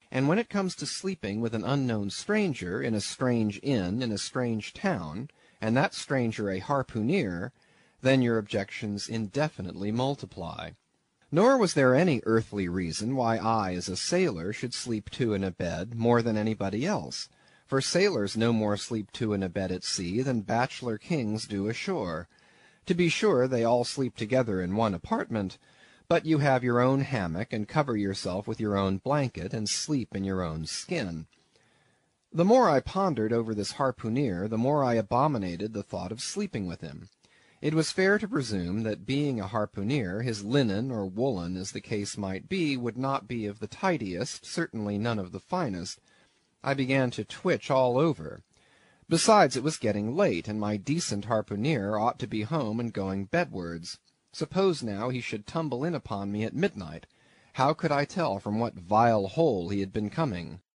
And when it comes to sleeping with an unknown stranger in a strange inn in a strange town, and that stranger a harpooneer, then your objections indefinitely multiply. Nor was there any earthly reason why I, as a sailor, should sleep two in a bed more than anybody else, for sailors no more sleep two in a bed at sea than bachelor kings do ashore. To be sure, they all sleep together in one apartment, but you have your own hammock, and cover yourself with your own blanket, and sleep in your own skin. The more I pondered over this harpooneer, the more I abominated the thought of sleeping with him. It was fair to presume that, being a harpooneer, his linen or woolen, as the case might be, would not be of the tidiest, certainly none of the finest. I began to twitch all over. Besides, it was getting late, and my decent harpooneer ought to be home and going bedwards. Suppose now he should tumble in upon me at midnight. How could I tell from what vile hole he had been coming?